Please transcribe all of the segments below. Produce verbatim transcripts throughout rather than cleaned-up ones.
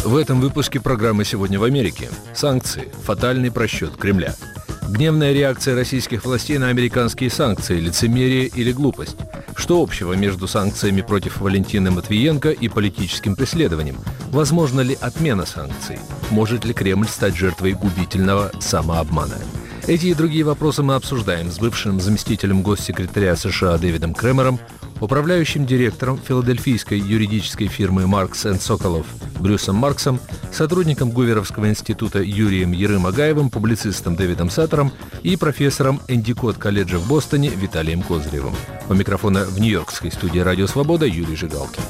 В этом выпуске программы «Сегодня в Америке». Санкции. Фатальный просчет Кремля. Гневная реакция российских властей на американские санкции, лицемерие или глупость. Что общего между санкциями против Валентины Матвиенко и политическим преследованием? Возможно ли отмена санкций? Может ли Кремль стать жертвой губительного самообмана? Эти и другие вопросы мы обсуждаем с бывшим заместителем госсекретаря США Дэвидом Кремером, управляющим директором филадельфийской юридической фирмы Маркс энд Соколов Брюсом Марксом, сотрудником Гуверовского института Юрием Ярым-Агаевым, публицистом Дэвидом Саттером и профессором Эндикот колледжа в Бостоне Виталием Козыревым. У микрофона в нью-йоркской студии «Радио Свобода» Юрий Жигалкин.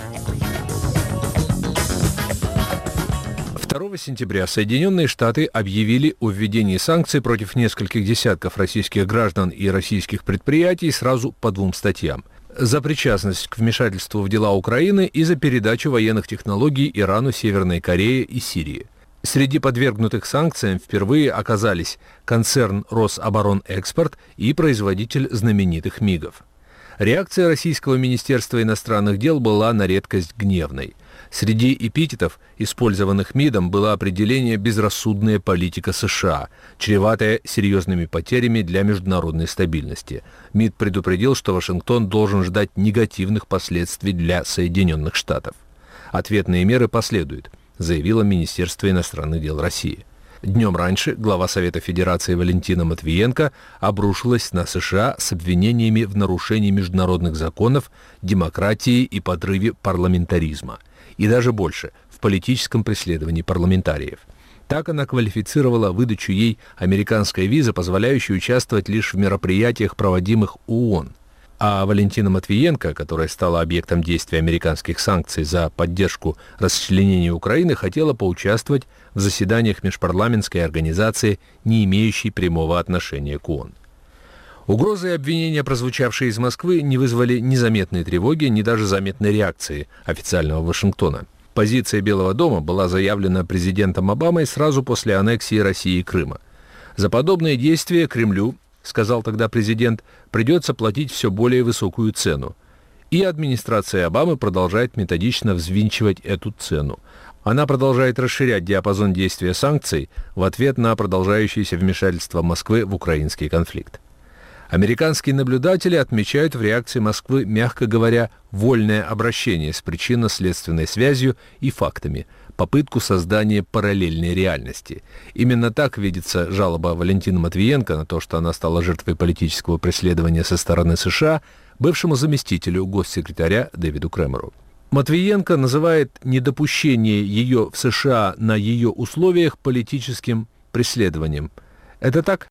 второго сентября Соединенные Штаты объявили о введении санкций против нескольких десятков российских граждан и российских предприятий сразу по двум статьям. За причастность к вмешательству в дела Украины и за передачу военных технологий Ирану, Северной Корее и Сирии. Среди подвергнутых санкциям впервые оказались концерн «Рособоронэкспорт» и производитель знаменитых МИГов. Реакция российского Министерства иностранных дел была на редкость гневной. Среди эпитетов, использованных МИДом, было определение «безрассудная политика США», чреватая серьезными потерями для международной стабильности. МИД предупредил, что Вашингтон должен ждать негативных последствий для Соединенных Штатов. Ответные меры последуют, заявило Министерство иностранных дел России. Днем раньше глава Совета Федерации Валентина Матвиенко обрушилась на США с обвинениями в нарушении международных законов, демократии и подрыве парламентаризма. И даже больше, в политическом преследовании парламентариев. Так она квалифицировала выдачу ей американской визы, позволяющей участвовать лишь в мероприятиях, проводимых ООН. А Валентина Матвиенко, которая стала объектом действия американских санкций за поддержку расчленения Украины, хотела поучаствовать в заседаниях межпарламентской организации, не имеющей прямого отношения к ООН. Угрозы и обвинения, прозвучавшие из Москвы, не вызвали ни заметной тревоги, ни даже заметной реакции официального Вашингтона. Позиция Белого дома была заявлена президентом Обамой сразу после аннексии России Крыма. За подобные действия Кремлю, сказал тогда президент, придется платить все более высокую цену. И администрация Обамы продолжает методично взвинчивать эту цену. Она продолжает расширять диапазон действия санкций в ответ на продолжающееся вмешательство Москвы в украинский конфликт. Американские наблюдатели отмечают в реакции Москвы, мягко говоря, вольное обращение с причинно-следственной связью и фактами, попытку создания параллельной реальности. Именно так видится жалоба Валентины Матвиенко на то, что она стала жертвой политического преследования со стороны США, бывшему заместителю госсекретаря Дэвиду Кремеру. Матвиенко называет недопущение ее в США на ее условиях политическим преследованием. Это так?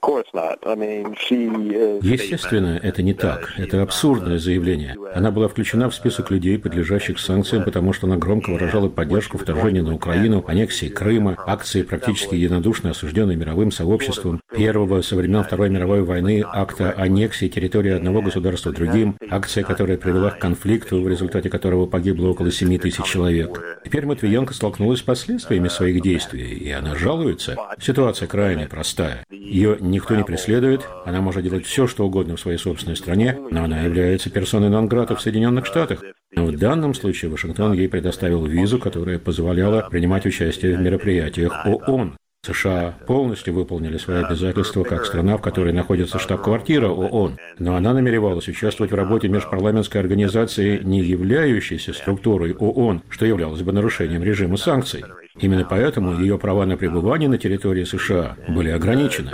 Естественно, это не так. Это абсурдное заявление. Она была включена в список людей, подлежащих санкциям, потому что она громко выражала поддержку вторжения на Украину, аннексии Крыма, акции, практически единодушно осужденной мировым сообществом, первого со времен Второй мировой войны акта аннексии территории одного государства другим, акция, которая привела к конфликту, в результате которого погибло около семи тысяч человек. Теперь Матвиенко столкнулась с последствиями своих действий, и она жалуется. Ситуация крайне простая. Ее никто не преследует, она может делать все, что угодно в своей собственной стране, но она является персоной нон-грата в Соединенных Штатах. Но в данном случае Вашингтон ей предоставил визу, которая позволяла принимать участие в мероприятиях ООН. США полностью выполнили свои обязательства как страна, в которой находится штаб-квартира ООН, но она намеревалась участвовать в работе межпарламентской организации, не являющейся структурой ООН, что являлось бы нарушением режима санкций. Именно поэтому ее права на пребывание на территории США были ограничены.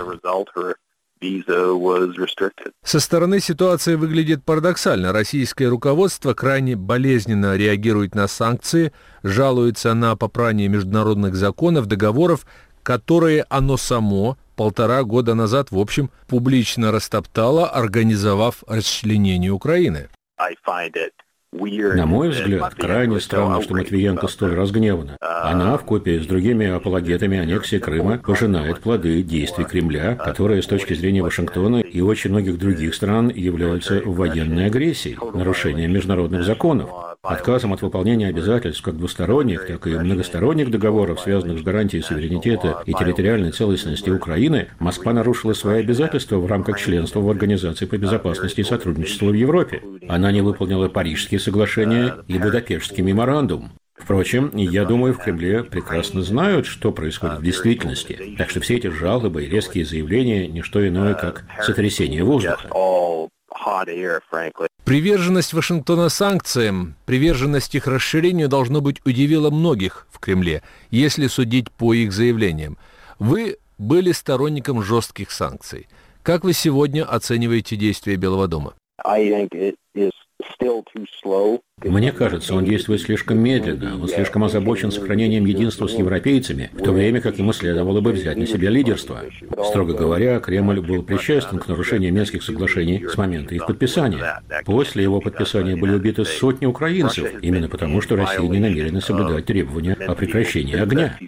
Со стороны ситуация выглядит парадоксально. Российское руководство крайне болезненно реагирует на санкции, жалуется на попрание международных законов, договоров, которые оно само полтора года назад, в общем, публично растоптало, организовав расчленение Украины. На мой взгляд, крайне странно, что Матвиенко столь разгневана. Она, вкупе с другими апологетами аннексии Крыма, пожинает плоды действий Кремля, которые, с точки зрения Вашингтона и очень многих других стран, являются военной агрессией, нарушением международных законов. Отказом от выполнения обязательств как двусторонних, так и многосторонних договоров, связанных с гарантией суверенитета и территориальной целостности Украины, Москва нарушила свои обязательства в рамках членства в Организации по безопасности и сотрудничеству в Европе. Она не выполнила Парижские соглашения и Будапештский меморандум. В Впрочем, я думаю, в Кремле прекрасно знают, что происходит в действительности. Так что все эти жалобы и резкие заявления – не что иное, как сотрясение воздуха. Приверженность Вашингтона санкциям, приверженность их расширению, должно быть, удивила многих в Кремле, если судить по их заявлениям. Вы были сторонником жестких санкций. Как вы сегодня оцениваете действия Белого дома? Мне кажется, он действует слишком медленно, он слишком озабочен сохранением единства с европейцами, в то время как ему следовало бы взять на себя лидерство. Строго говоря, Кремль был причастен к нарушению Минских соглашений с момента их подписания. После его подписания были убиты сотни украинцев, именно потому, что Россия не намерена соблюдать требования о прекращении огня.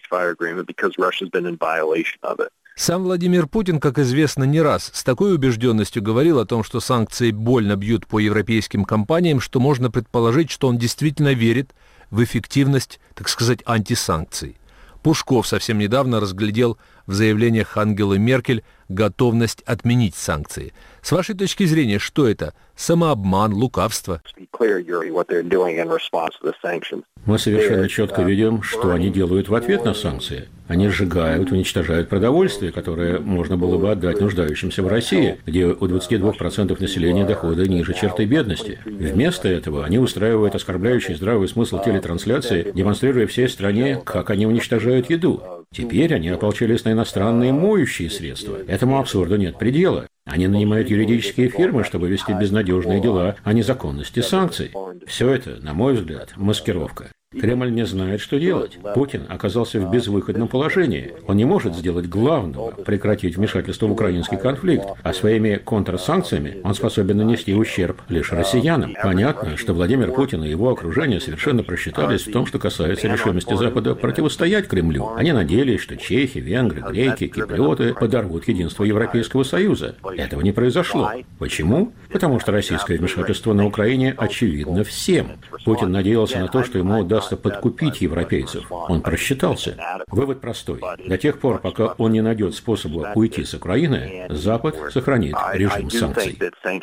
Сам Владимир Путин, как известно, не раз с такой убежденностью говорил о том, что санкции больно бьют по европейским компаниям, что можно предположить, что он действительно верит в эффективность, так сказать, антисанкций. Пушков совсем недавно разглядел в заявлениях Ангелы Меркель готовность отменить санкции. С вашей точки зрения, что это? Самообман, лукавство? Мы совершенно четко видим, что они делают в ответ на санкции. Они сжигают, уничтожают продовольствие, которое можно было бы отдать нуждающимся в России, где у двадцати двух процентов населения доходы ниже черты бедности. Вместо этого они устраивают оскорбляющий здравый смысл телетрансляции, демонстрируя всей стране, как они уничтожают еду. Теперь они ополчились на иностранные моющие средства. Этому абсурду нет предела. Они нанимают юридические фирмы, чтобы вести безнадежные дела о незаконности санкций. Все это, на мой взгляд, маскировка. Кремль не знает, что делать. Путин оказался в безвыходном положении. Он не может сделать главного – прекратить вмешательство в украинский конфликт, а своими контрсанкциями он способен нанести ущерб лишь россиянам. Понятно, что Владимир Путин и его окружение совершенно просчитались в том, что касается решимости Запада противостоять Кремлю. Они надеялись, что чехи, венгры, греки, киприоты подорвут единство Европейского Союза. Этого не произошло. Почему? Потому что российское вмешательство на Украине очевидно всем. Путин надеялся на то, что ему удастся подкупить европейцев. Он просчитался. Вывод простой. До тех пор, пока он не найдет способа уйти с Украины, Запад сохранит режим санкций.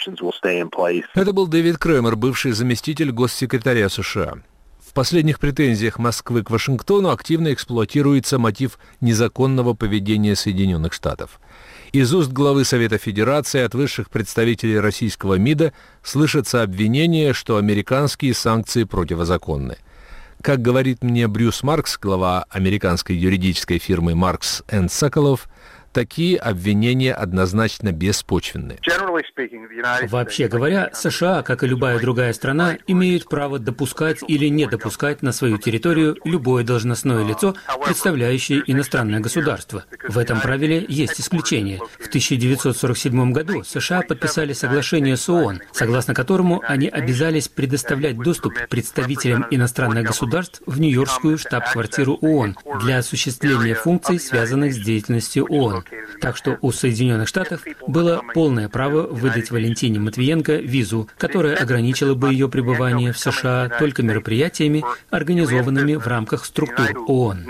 Это был Дэвид Кремер, бывший заместитель госсекретаря США. В последних претензиях Москвы к Вашингтону активно эксплуатируется мотив незаконного поведения Соединенных Штатов. Из уст главы Совета Федерации от высших представителей российского МИДа слышатся обвинения, что американские санкции противозаконны. Как говорит мне Брюс Маркс, глава американской юридической фирмы Маркс энд Соколов, такие обвинения однозначно беспочвенны. Вообще говоря, США, как и любая другая страна, имеют право допускать или не допускать на свою территорию любое должностное лицо, представляющее иностранное государство. В этом правиле есть исключение. В тысяча девятьсот сорок седьмом году США подписали соглашение с ООН, согласно которому они обязались предоставлять доступ представителям иностранных государств в Нью-Йоркскую штаб-квартиру ООН для осуществления функций, связанных с деятельностью ООН. Так что у Соединенных Штатов было полное право выдать Валентине Матвиенко визу, которая ограничила бы ее пребывание в США только мероприятиями, организованными в рамках структур ООН.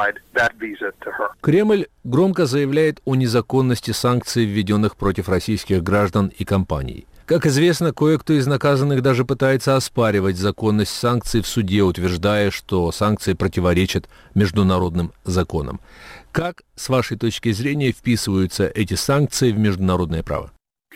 Кремль громко заявляет о незаконности санкций, введенных против российских граждан и компаний. Как известно, кое-кто из наказанных даже пытается оспаривать законность санкций в суде, утверждая, что санкции противоречат международным законам. Как, с вашей точки зрения, вписываются эти санкции в международное право?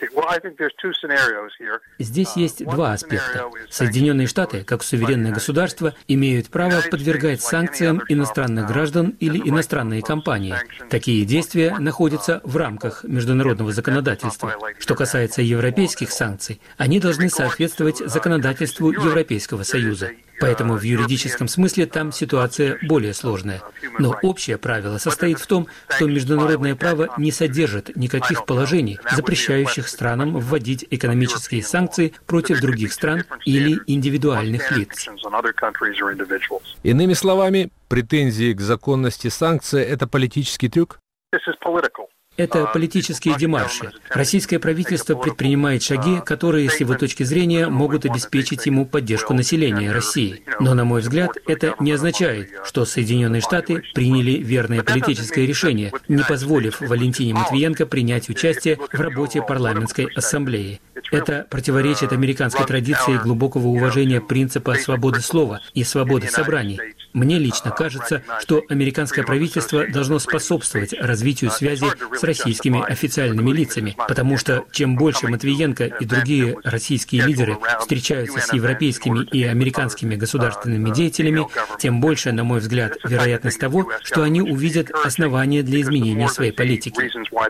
Здесь есть два аспекта. Соединенные Штаты, как суверенное государство, имеют право подвергать санкциям иностранных граждан или иностранные компании. Такие действия находятся в рамках международного законодательства. Что касается европейских санкций, они должны соответствовать законодательству Европейского Союза. Поэтому в юридическом смысле там ситуация более сложная. Но общее правило состоит в том, что международное право не содержит никаких положений, запрещающих странам вводить экономические санкции против других стран или индивидуальных лиц. Иными словами, претензии к законности санкций – это политический трюк? Это политические демарши. Российское правительство предпринимает шаги, которые, с его точки зрения, могут обеспечить ему поддержку населения России. Но, на мой взгляд, это не означает, что Соединенные Штаты приняли верное политическое решение, не позволив Валентине Матвиенко принять участие в работе парламентской ассамблеи. Это противоречит американской традиции глубокого уважения принципа свободы слова и свободы собраний. Мне лично кажется, что американское правительство должно способствовать развитию связи с российскими официальными лицами, потому что чем больше Матвиенко и другие российские лидеры встречаются с европейскими и американскими государственными деятелями, тем больше, на мой взгляд, вероятность того, что они увидят основания для изменения своей политики.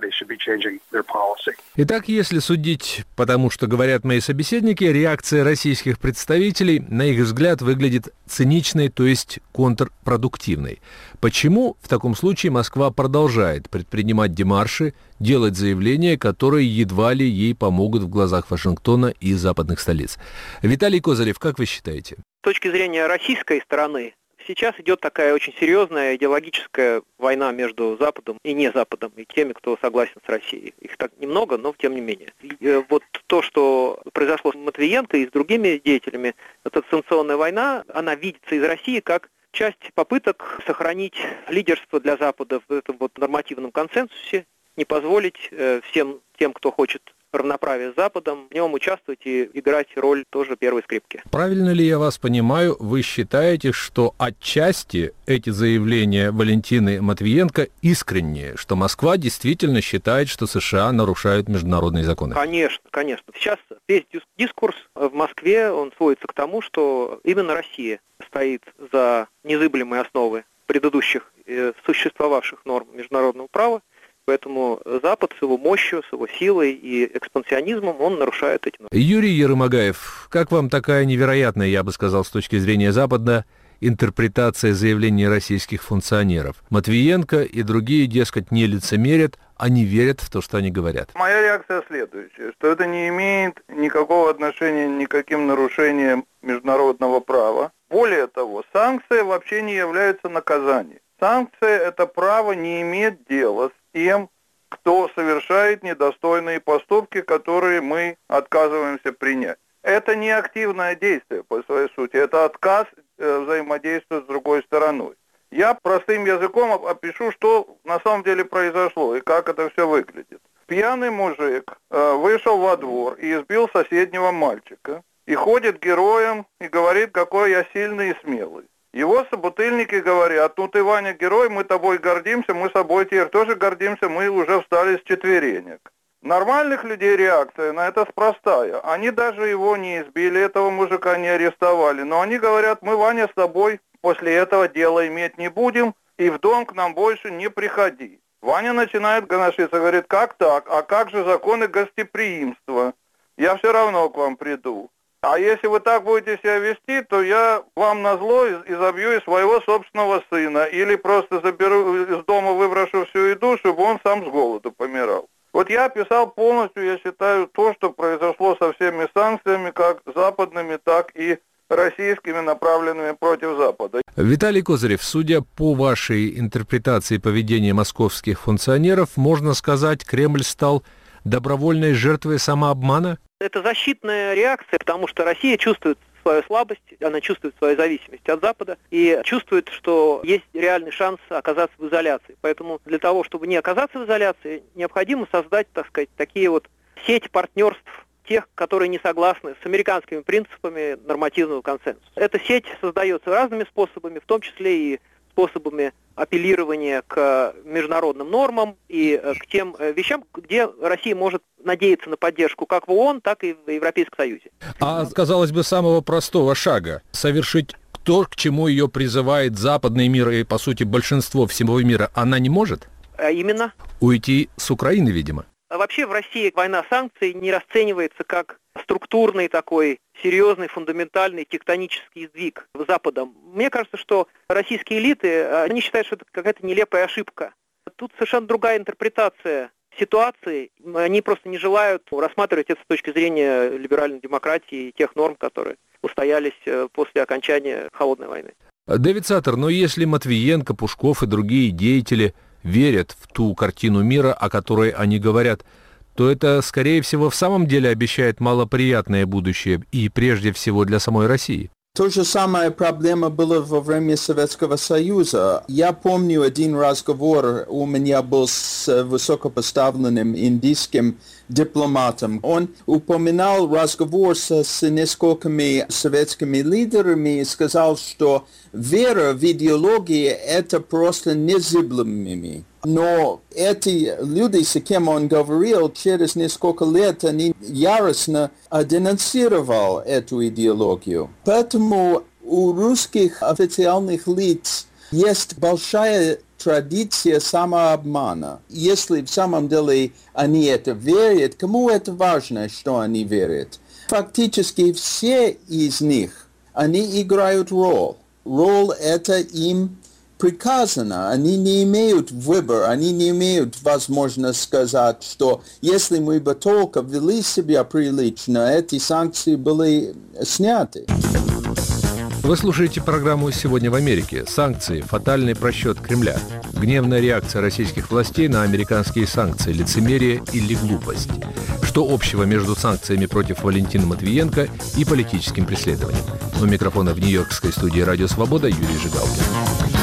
Итак, если судить по тому, что говорят мои собеседники, реакция российских представителей, на их взгляд, выглядит циничной, то есть контрпродуктивной. Почему в таком случае Москва продолжает предпринимать демарши, делать заявления, которые едва ли ей помогут в глазах Вашингтона и западных столиц? Виталий Козырев, как вы считаете? С точки зрения российской стороны, сейчас идет такая очень серьезная идеологическая война между Западом и не Западом, и теми, кто согласен с Россией. Их так немного, но тем не менее. И вот то, что произошло с Матвиенко и с другими деятелями, эта санкционная война, она видится из России как часть попыток сохранить лидерство для Запада в этом вот нормативном консенсусе, не позволить э, всем тем, кто хочет равноправия с Западом, в нем участвовать и играть роль тоже первой скрипки. Правильно ли я вас понимаю, вы считаете, что отчасти эти заявления Валентины Матвиенко искренние, что Москва действительно считает, что США нарушают международные законы? Конечно, конечно. Сейчас весь дискурс в Москве, он сводится к тому, что именно Россия стоит за незыблемые основы предыдущих э, существовавших норм международного права. Поэтому Запад с его мощью, с его силой и экспансионизмом, он нарушает эти нормы. Юрий Ермогаев, как вам такая невероятная, я бы сказал, с точки зрения Запада, интерпретация заявлений российских функционеров? Матвиенко и другие, дескать, не лицемерят, они верят в то, что они говорят. Моя реакция следующая, что это не имеет никакого отношения ни к каким нарушениям международного права. Более того, санкции вообще не являются наказанием. Санкции – это право не иметь дела с тем, кто совершает недостойные поступки, которые мы отказываемся принять. Это не активное действие по своей сути, это отказ э, взаимодействия с другой стороной. Я простым языком опишу, что на самом деле произошло и как это все выглядит. Пьяный мужик э, вышел во двор и избил соседнего мальчика, и ходит героем и говорит, какой я сильный и смелый. Его собутыльники говорят, ну ты, Ваня, герой, мы тобой гордимся, мы собой теперь тоже гордимся, мы уже встали с четверенек. Нормальных людей реакция на это простая. Они даже его не избили, этого мужика не арестовали, но они говорят, мы, Ваня, с тобой после этого дела иметь не будем, и в дом к нам больше не приходи. Ваня начинает гоношиться, говорит, как так, а как же законы гостеприимства? Я все равно к вам приду. А если вы так будете себя вести, то я вам назло изобью и своего собственного сына. Или просто заберу из дома, выброшу всю еду, чтобы он сам с голоду помирал. Вот я описал полностью, я считаю, то, что произошло со всеми санкциями, как западными, так и российскими, направленными против Запада. Виталий Козырев, судя по вашей интерпретации поведения московских функционеров, можно сказать, Кремль стал добровольной жертвой самообмана? Это защитная реакция, потому что Россия чувствует свою слабость, она чувствует свою зависимость от Запада и чувствует, что есть реальный шанс оказаться в изоляции. Поэтому для того, чтобы не оказаться в изоляции, необходимо создать, так сказать, такие вот сети партнерств тех, которые не согласны с американскими принципами нормативного консенсуса. Эта сеть создается разными способами, в том числе и способами апеллирования к международным нормам и к тем вещам, где Россия может надеяться на поддержку как в ООН, так и в Европейском Союзе. А, казалось бы, самого простого шага – совершить то, к чему ее призывает западный мир и, по сути, большинство всего мира, она не может? А именно? Уйти с Украины, видимо. А вообще в России война санкций не расценивается как структурный такой серьезный, фундаментальный тектонический сдвиг в Западом. Мне кажется, что российские элиты, они считают, что это какая-то нелепая ошибка. Тут совершенно другая интерпретация ситуации. Они просто не желают рассматривать это с точки зрения либеральной демократии и тех норм, которые устоялись после окончания Холодной войны. Дэвид Саттер, но если Матвиенко, Пушков и другие деятели верят в ту картину мира, о которой они говорят, то это, скорее всего, в самом деле обещает малоприятное будущее и прежде всего для самой России. То же самое проблема была во время Советского Союза. Я помню один разговор у меня был с высокопоставленным индийским дипломатом. Он упоминал разговор с, с несколькими советскими лидерами и сказал, что вера в идеологии – это просто незыблемыми. Но эти люди, с кем он говорил, через несколько лет они яростно денонсировали эту идеологию. Поэтому у русских официальных лиц есть большая традиция самообмана. Если в самом деле они это верят, кому это важно, что они верят? Фактически все из них, они играют роль. Роль это им приказано, они не имеют выбора, они не имеют возможности сказать, что если мы бы только вели себя прилично, эти санкции были сняты. Вы слушаете программу «Сегодня в Америке». Санкции – фатальный просчет Кремля. Гневная реакция российских властей на американские санкции, лицемерие или глупость. Что общего между санкциями против Валентины Матвиенко и политическим преследованием? У микрофона в нью-йоркской студии «Радио Свобода» Юрий Жигалкин.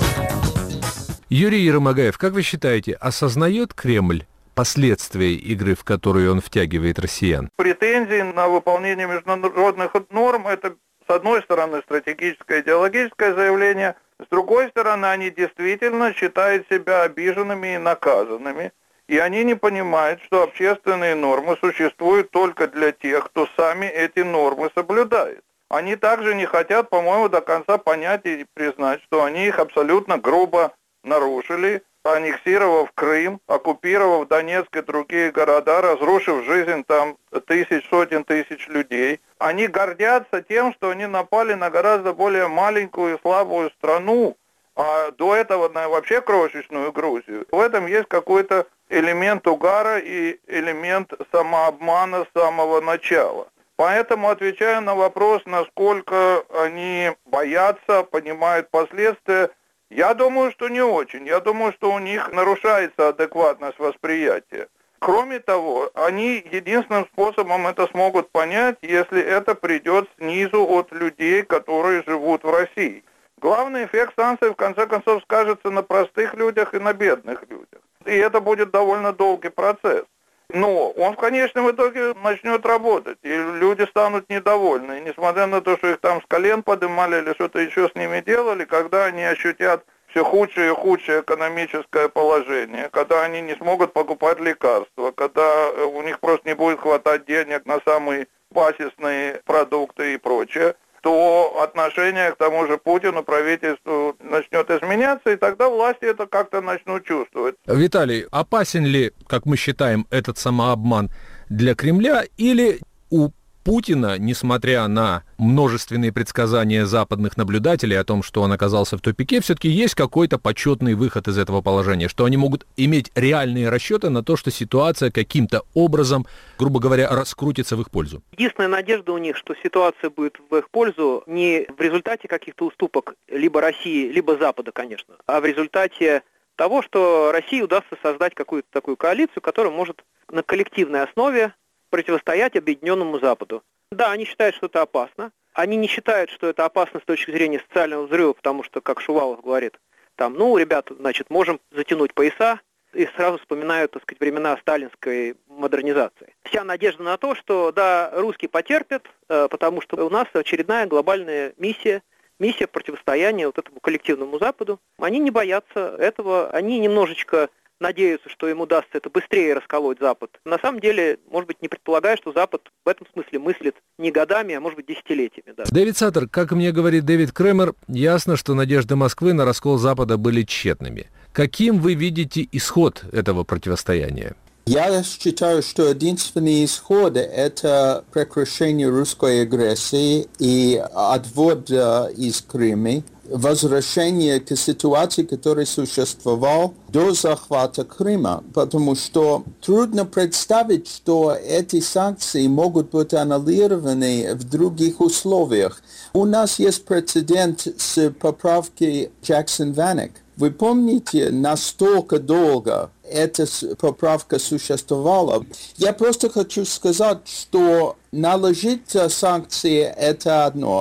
Юрий Ермогаев, как вы считаете, осознает Кремль последствия игры, в которую он втягивает россиян? Претензии на выполнение международных норм – это, с одной стороны, стратегическое идеологическое заявление, с другой стороны, они действительно считают себя обиженными и наказанными, и они не понимают, что общественные нормы существуют только для тех, кто сами эти нормы соблюдает. Они также не хотят, по-моему, до конца понять и признать, что они их абсолютно грубо нарушили, аннексировав Крым, оккупировав Донецк и другие города, разрушив жизнь там тысяч, сотен тысяч людей. Они гордятся тем, что они напали на гораздо более маленькую и слабую страну, а до этого на вообще крошечную Грузию. В этом есть какой-то элемент угара и элемент самообмана с самого начала. Поэтому, отвечая на вопрос, насколько они боятся, понимают последствия, я думаю, что не очень. Я думаю, что у них нарушается адекватность восприятия. Кроме того, они единственным способом это смогут понять, если это придет снизу от людей, которые живут в России. Главный эффект санкций, в конце концов, скажется на простых людях и на бедных людях. И это будет довольно долгий процесс. Но он в конечном итоге начнет работать, и люди станут недовольны. И несмотря на то, что их там с колен поднимали или что-то еще с ними делали, когда они ощутят все худшее и худшее экономическое положение, когда они не смогут покупать лекарства, когда у них просто не будет хватать денег на самые базисные продукты и прочее, то отношение к тому же Путину, правительству начнет изменяться, и тогда власти это как-то начнут чувствовать. Виталий, опасен ли, как мы считаем, этот самообман для Кремля, или у Путина, несмотря на множественные предсказания западных наблюдателей о том, что он оказался в тупике, все-таки есть какой-то почетный выход из этого положения, что они могут иметь реальные расчеты на то, что ситуация каким-то образом, грубо говоря, раскрутится в их пользу? Единственная надежда у них, что ситуация будет в их пользу не в результате каких-то уступок либо России, либо Запада, конечно, а в результате того, что России удастся создать какую-то такую коалицию, которая может на коллективной основе противостоять объединенному Западу. Да, они считают, что это опасно. Они не считают, что это опасно с точки зрения социального взрыва, потому что, как Шувалов говорит, там, ну, ребята, значит, можем затянуть пояса, и сразу вспоминают, так сказать, времена сталинской модернизации. Вся надежда на то, что, да, русские потерпят, потому что у нас очередная глобальная миссия, миссия противостояния вот этому коллективному Западу. Они не боятся этого, они немножечко надеются, что им удастся это быстрее расколоть Запад. На самом деле, может быть, не предполагая, что Запад в этом смысле мыслит не годами, а может быть, десятилетиями. Да. Дэвид Саттер, как мне говорит Дэвид Кремер, ясно, что надежды Москвы на раскол Запада были тщетными. Каким вы видите исход этого противостояния? Я считаю, что единственный исход – это прекращение русской агрессии и отвод э, из Крыма, возвращение к ситуации, которая существовала до захвата Крыма, потому что трудно представить, что эти санкции могут быть аннулированы в других условиях. У нас есть прецедент с поправкой Джексон-Ваник. Вы помните, настолько долго эта поправка существовала? Я просто хочу сказать, что наложить санкции – это одно.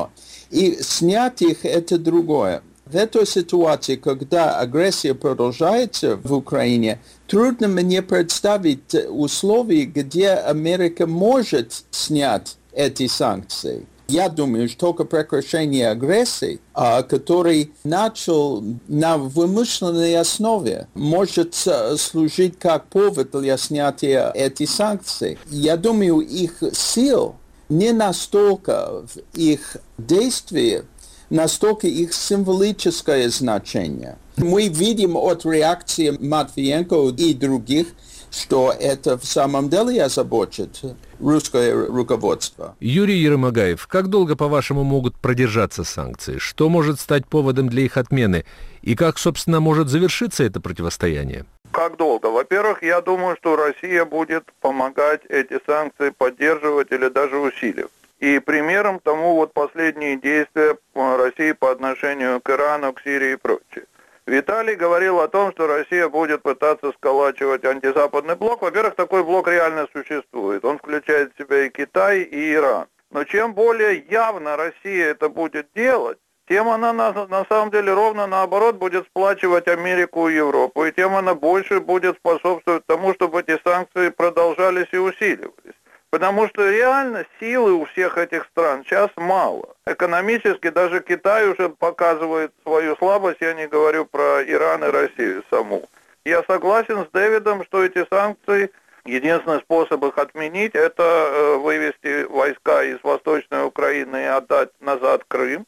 И снять их – это другое. В этой ситуации, когда агрессия продолжается в Украине, трудно мне представить условия, где Америка может снять эти санкции. Я думаю, что только прекращение агрессии, который начал на вымышленной основе, может служить как повод для снятия этих санкций. Я думаю, их сил не настолько в их действии, настолько их символическое значение. Мы видим от реакции Матвиенко и других, что это в самом деле озабочит русское руководство. Юрий Ермогаев, как долго, по-вашему, могут продержаться санкции? Что может стать поводом для их отмены? И как, собственно, может завершиться это противостояние? Как долго? Во-первых, я думаю, что Россия будет помогать эти санкции поддерживать или даже усиливать. И примером тому вот последние действия России по отношению к Ирану, к Сирии и прочее. Виталий говорил о том, что Россия будет пытаться сколачивать антизападный блок. Во-первых, такой блок реально существует. Он включает в себя и Китай, и Иран. Но чем более явно Россия это будет делать, тем она на, на самом деле ровно наоборот будет сплачивать Америку и Европу. И тем она больше будет способствовать тому, чтобы эти санкции продолжались и усиливались. Потому что реально силы у всех этих стран сейчас мало. Экономически даже Китай уже показывает свою слабость, я не говорю про Иран и Россию саму. Я согласен с Дэвидом, что эти санкции, единственный способ их отменить, это вывести войска из Восточной Украины и отдать назад Крым.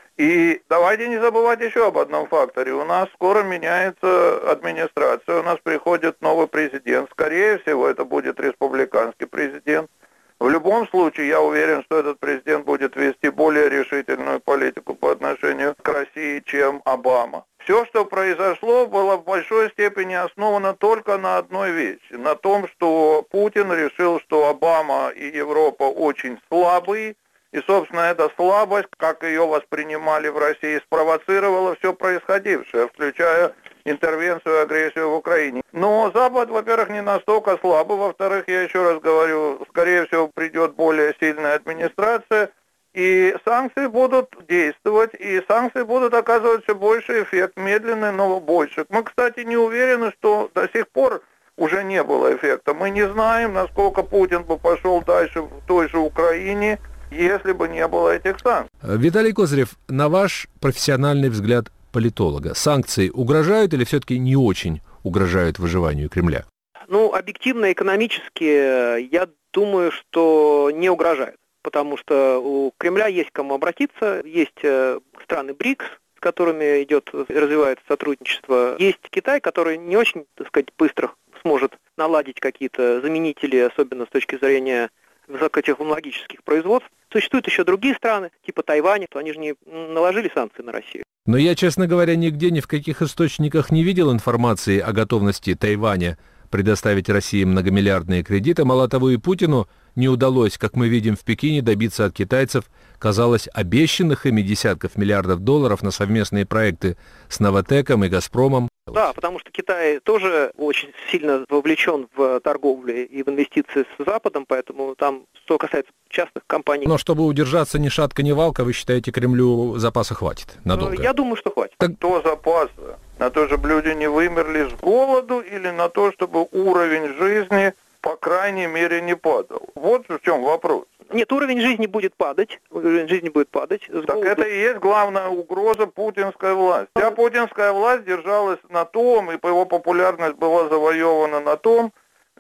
И давайте не забывать еще об одном факторе. У нас скоро меняется администрация, у нас приходит новый президент. Скорее всего, это будет республиканский президент. В любом случае, я уверен, что этот президент будет вести более решительную политику по отношению к России, чем Обама. Все, что произошло, было в большой степени основано только на одной вещи. На том, что Путин решил, что Обама и Европа очень слабые. И, собственно, эта слабость, как ее воспринимали в России, спровоцировала все происходившее, включая интервенцию и агрессию в Украине. Но Запад, во-первых, не настолько слабый, во-вторых, я еще раз говорю, скорее всего, придет более сильная администрация, и санкции будут действовать, и санкции будут оказывать все больший эффект, медленный, но больше. Мы, кстати, не уверены, что до сих пор уже не было эффекта. Мы не знаем, насколько Путин бы пошел дальше в той же Украине, если бы не было этих санкций. Виталий Козырев, на ваш профессиональный взгляд политолога, санкции угрожают или все-таки не очень угрожают выживанию Кремля? Ну, объективно, экономически, я думаю, что не угрожают. Потому что у Кремля есть к кому обратиться, есть страны БРИКС, с которыми идет, развивается сотрудничество. Есть Китай, который не очень, так сказать, быстро сможет наладить какие-то заменители, особенно с точки зрения высокотехнологических производств. Существуют еще другие страны, типа Тайваня, то они же не наложили санкции на Россию. Но я, честно говоря, нигде ни в каких источниках не видел информации о готовности Тайваня предоставить России многомиллиардные кредиты. Мало того, и Путину не удалось, как мы видим в Пекине, добиться от китайцев, казалось, обещанных ими десятков миллиардов долларов на совместные проекты с Новотеком и Газпромом. Да, потому что Китай тоже очень сильно вовлечен в торговлю и в инвестиции с Западом, поэтому там, что касается частных компаний... Но чтобы удержаться ни шатка, ни валка, вы считаете, Кремлю запаса хватит надолго? Я думаю, что хватит. Так... То запаса? На то, чтобы люди не вымерли с голоду, или на то, чтобы уровень жизни, по крайней мере, не падал? Вот в чем вопрос. Нет, уровень жизни будет падать, уровень жизни будет падать. Так голоду... это и есть главная угроза путинской власти. Вся путинская власть держалась на том, и его популярность была завоевана на том,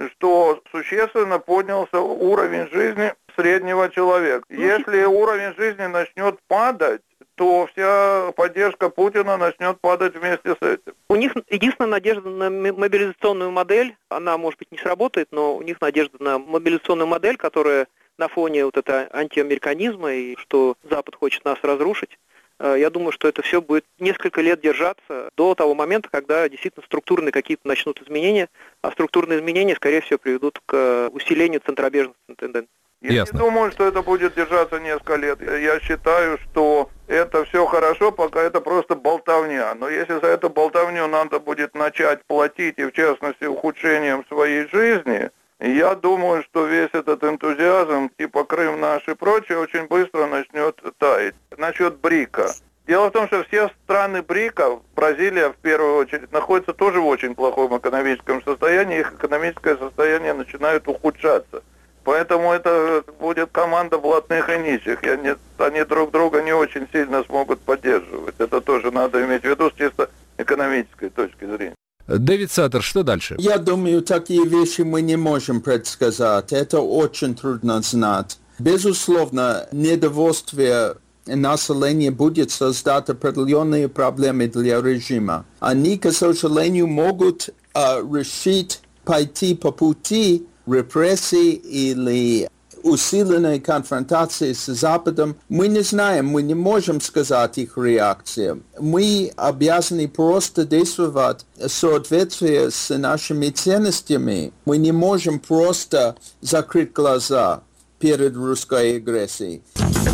что существенно поднялся уровень жизни среднего человека. Если уровень жизни начнет падать, то вся поддержка Путина начнет падать вместе с этим. У них единственная надежда на мобилизационную модель, она, может быть, не сработает, но у них надежда на мобилизационную модель, которая на фоне вот этого антиамериканизма и что Запад хочет нас разрушить. Я думаю, что это все будет несколько лет держаться до того момента, когда действительно структурные какие-то начнут изменения, а структурные изменения, скорее всего, приведут к усилению центробежных тенденций. Я Ясно. не думаю, что это будет держаться несколько лет. Я считаю, что это все хорошо, пока это просто болтовня. Но если за эту болтовню надо будет начать платить, и в частности ухудшением своей жизни, И я думаю, что весь этот энтузиазм, типа Крым наш и прочее, очень быстро начнет таять. Насчет БРИКа. Дело в том, что все страны БРИКа, Бразилия в первую очередь, находятся тоже в очень плохом экономическом состоянии, их экономическое состояние начинает ухудшаться. Поэтому это будет команда блатных и нищих. И они, они друг друга не очень сильно смогут поддерживать. Это тоже надо иметь в виду с чисто экономической точки зрения. Дэвид Саттер, что дальше? Я думаю, такие вещи мы не можем предсказать. Это очень трудно знать. Безусловно, недовольствие населения будет создать определенные проблемы для режима. Они, к сожалению, могут э, решить пойти по пути репрессий или усиленной конфронтации с Западом. Мы не знаем, мы не можем сказать их реакцию. Мы обязаны просто действовать в соответствии с нашими ценностями. Мы не можем просто закрыть глаза перед русской агрессией.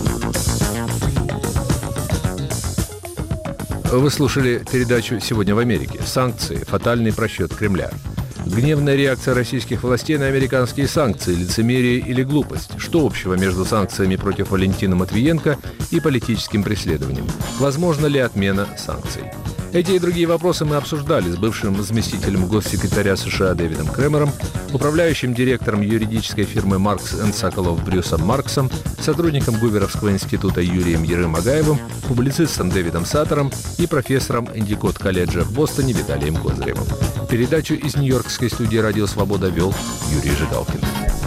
Вы слушали передачу «Сегодня в Америке». Санкции. Фатальный просчет Кремля. Гневная реакция российских властей на американские санкции, лицемерие или глупость. Что общего между санкциями против Валентина Матвиенко и политическим преследованием? Возможна ли отмена санкций? Эти и другие вопросы мы обсуждали с бывшим заместителем госсекретаря США Дэвидом Кремером, управляющим директором юридической фирмы «Маркс энд Соколов» Брюсом Марксом, сотрудником Гуверовского института Юрием Ерым-Агаевым, публицистом Дэвидом Саттером и профессором Эндикот-колледжа в Бостоне Виталием Козыревым. Передачу из нью-йоркской студии «Радио Свобода» вел Юрий Жигалкин.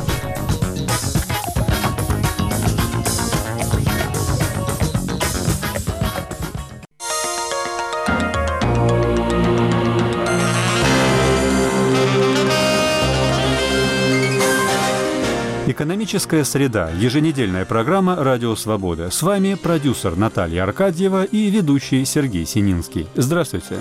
Экономическая среда. Еженедельная программа «Радио Свобода». С вами продюсер Наталья Аркадьева и ведущий Сергей Сининский. Здравствуйте.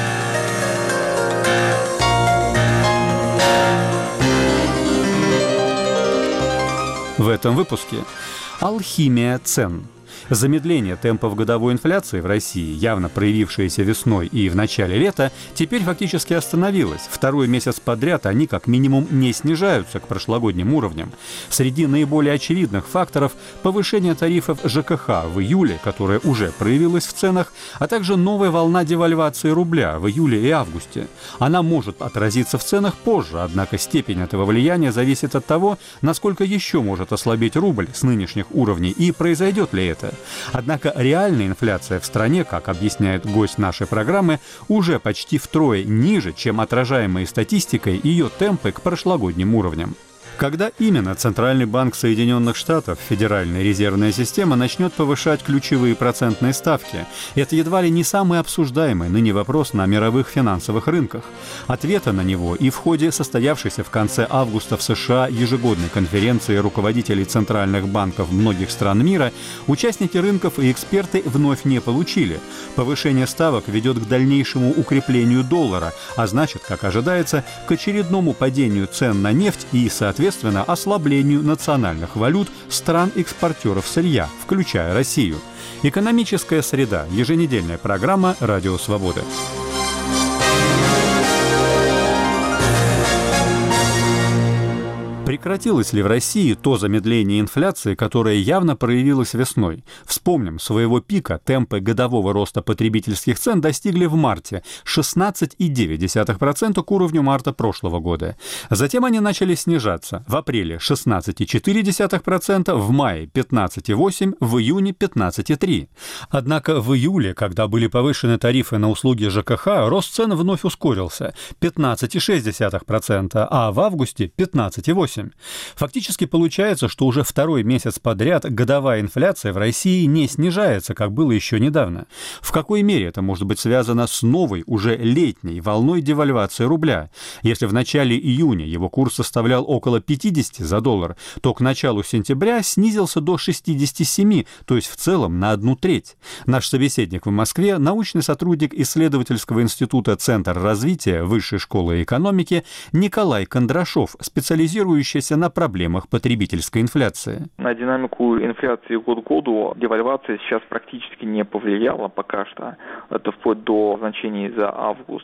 В этом выпуске алхимия цен. Замедление темпов годовой инфляции в России, явно проявившееся весной и в начале лета, теперь фактически остановилось. Второй месяц подряд они как минимум не снижаются к прошлогодним уровням. Среди наиболее очевидных факторов – повышение тарифов ЖКХ в июле, которое уже проявилось в ценах, а также новая волна девальвации рубля в июле и августе. Она может отразиться в ценах позже, однако степень этого влияния зависит от того, насколько еще может ослабеть рубль с нынешних уровней и произойдет ли это. Однако реальная инфляция в стране, как объясняет гость нашей программы, уже почти втрое ниже, чем отражаемые статистикой ее темпы к прошлогодним уровням. Когда именно Центральный банк Соединенных Штатов, Федеральная резервная система, начнет повышать ключевые процентные ставки? Это едва ли не самый обсуждаемый ныне вопрос на мировых финансовых рынках. Ответа на него и в ходе состоявшейся в конце августа в США ежегодной конференции руководителей центральных банков многих стран мира участники рынков и эксперты вновь не получили. Повышение ставок ведет к дальнейшему укреплению доллара, а значит, как ожидается, к очередному падению цен на нефть и, соответственно, Соответственно, ослаблению национальных валют стран-экспортеров сырья, включая Россию. Экономическая среда. Еженедельная программа «Радио Свобода». Прекратилось ли в России то замедление инфляции, которое явно проявилось весной? Вспомним, своего пика темпы годового роста потребительских цен достигли в марте шестнадцать целых девять десятых процента к уровню марта прошлого года. Затем они начали снижаться. В апреле шестнадцать целых четыре десятых процента, в мае пятнадцать целых восемь десятых процента, в июне пятнадцать целых три десятых процента. Однако в июле, когда были повышены тарифы на услуги ЖКХ, рост цен вновь ускорился – пятнадцать целых шесть десятых процента, а в августе пятнадцать целых восемь десятых процента. Фактически получается, что уже второй месяц подряд годовая инфляция в России не снижается, как было еще недавно. В какой мере это может быть связано с новой, уже летней волной девальвации рубля? Если в начале июня его курс составлял около пятьдесят за доллар, то к началу сентября снизился до шестидесяти семи, то есть в целом на одну треть. Наш собеседник в Москве, научный сотрудник исследовательского института «Центр развития Высшей школы экономики» Николай Кондрашов, специализирующийся строящейся на проблемах потребительской инфляции. На динамику инфляции год к году девальвация сейчас практически не повлияла пока что. Это вплоть до значений за август.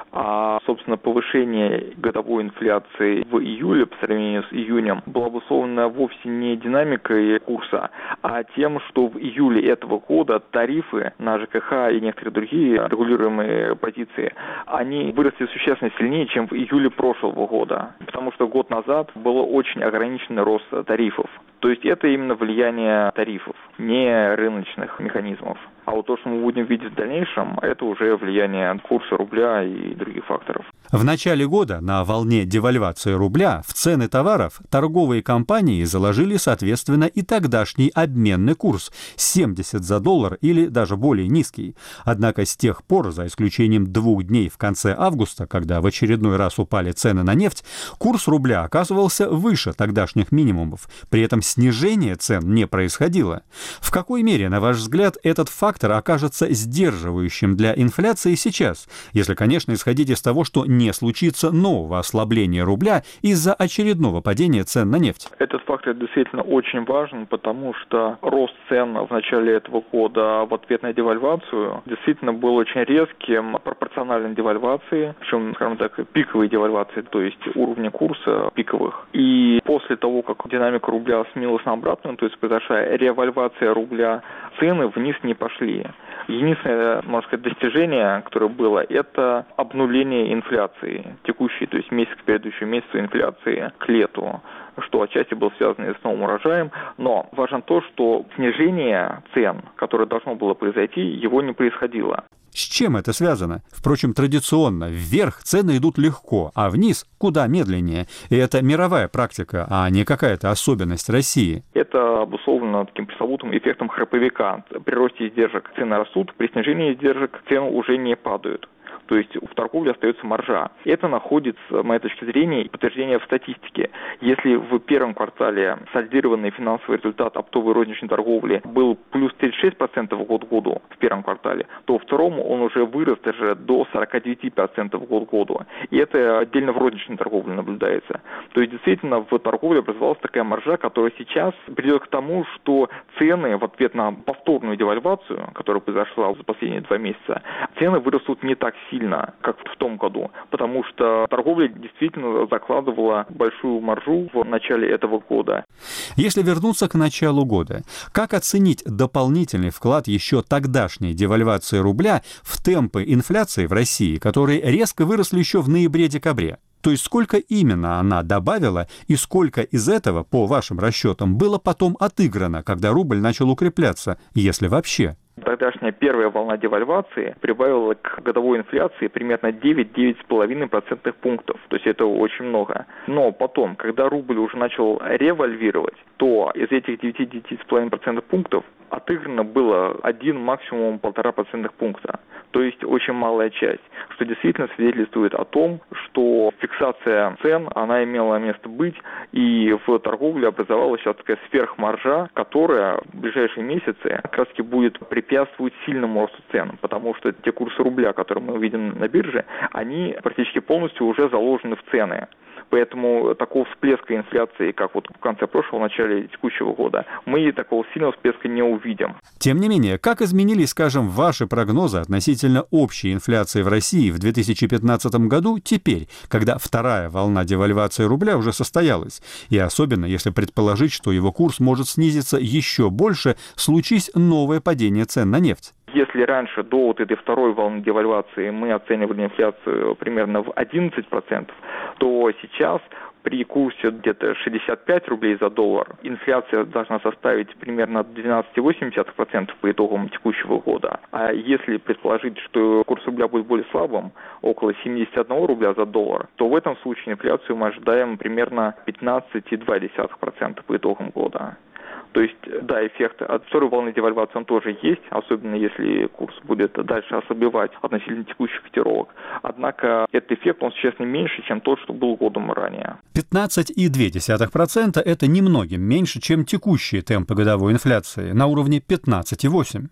А, собственно, повышение годовой инфляции в июле по сравнению с июнем было обусловлено вовсе не динамикой курса, а тем, что в июле этого года тарифы на ЖКХ и некоторые другие регулируемые позиции, они выросли существенно сильнее, чем в июле прошлого года. Потому что год назад был очень ограниченный рост тарифов. То есть это именно влияние тарифов, не рыночных механизмов. А вот то, что мы будем видеть в дальнейшем, это уже влияние курса рубля и других факторов. В начале года на волне девальвации рубля в цены товаров торговые компании заложили, соответственно, и тогдашний обменный курс – семьдесят за доллар или даже более низкий. Однако с тех пор, за исключением двух дней в конце августа, когда в очередной раз упали цены на нефть, курс рубля оказывался выше тогдашних минимумов. При этом снижение цен не происходило. В какой мере, на ваш взгляд, этот фактор окажется сдерживающим для инфляции сейчас, если, конечно, исходить из того, что не случится нового ослабления рубля из-за очередного падения цен на нефть? Этот фактор действительно очень важен, потому что рост цен в начале этого года в ответ на девальвацию действительно был очень резким, пропорциональной девальвации, причем, скажем так, пиковой девальвации, то есть уровня курса пиковых. И после того, как динамика рубля сменилась на обратную, то есть произошла ревальвация рубля, цены вниз не пошли. Единственное, можно сказать, достижение, которое было, это обнуление инфляции текущей, то есть месяц к предыдущему месяцу инфляции к лету, что отчасти было связано с новым урожаем. Но важно то, что снижение цен, которое должно было произойти, его не происходило. С чем это связано? Впрочем, традиционно вверх цены идут легко, а вниз куда медленнее. И это мировая практика, а не какая-то особенность России. Это обусловлено таким пресловутым эффектом храповика. При росте издержек цены растут, при снижении издержек цены уже не падают. То есть в торговле остается маржа. Это находит, с моей точки зрения, подтверждение в статистике. Если в первом квартале сольдированный финансовый результат оптовой розничной торговли был плюс тридцать шесть процентов год к году в первом квартале, то во втором он уже вырос даже до сорок девять процентов год к году. И это отдельно в розничной торговле наблюдается. То есть действительно в торговле образовалась такая маржа, которая сейчас придет к тому, что цены в ответ на повторную девальвацию, которая произошла за последние два месяца, цены вырастут не так сильно, сильно, как в том году, потому что торговля действительно закладывала большую маржу в начале этого года. Если вернуться к началу года, как оценить дополнительный вклад еще тогдашней девальвации рубля в темпы инфляции в России, которые резко выросли еще в ноябре-декабре? То есть сколько именно она добавила и сколько из этого, по вашим расчетам, было потом отыграно, когда рубль начал укрепляться, если вообще? Тогдашняя первая волна девальвации прибавила к годовой инфляции примерно девять-девять с половиной процентных пунктов. То есть это очень много. Но потом, когда рубль уже начал револьвировать, то из этих девяти-девяти с половиной процентных пунктов отыграно было один, максимум полтора процентных пункта. То есть очень малая часть, что действительно свидетельствует о том, что фиксация цен, она имела место быть, и в торговле образовалась сейчас такая сверхмаржа, которая в ближайшие месяцы как раз таки будет препятствовать сильному росту цен, потому что те курсы рубля, которые мы видим на бирже, они практически полностью уже заложены в цены. Поэтому такого всплеска инфляции, как вот в конце прошлого, в начале текущего года, мы такого сильного всплеска не увидим. Тем не менее, как изменились, скажем, ваши прогнозы относительно общей инфляции в России в две тысячи пятнадцатом году теперь, когда вторая волна девальвации рубля уже состоялась, и особенно если предположить, что его курс может снизиться еще больше, случись новое падение цен на нефть? Если раньше, до вот этой второй волны девальвации, мы оценивали инфляцию примерно в одиннадцать процентов, то сейчас при курсе где-то шестьдесят пять рублей за доллар инфляция должна составить примерно двенадцать целых восемь десятых процента по итогам текущего года. А если предположить, что курс рубля будет более слабым, около семьдесят один рубля за доллар, то в этом случае инфляцию мы ожидаем примерно пятнадцать целых два десятых процента по итогам года. То есть, да, эффект от второй волны девальвации он тоже есть, особенно если курс будет дальше ослабевать относительно текущих котировок. Однако этот эффект, он существенно меньше, чем тот, что был годом ранее. пятнадцать целых две десятых процента это немногим меньше, чем текущие темпы годовой инфляции на уровне пятнадцать целых восемь десятых процента.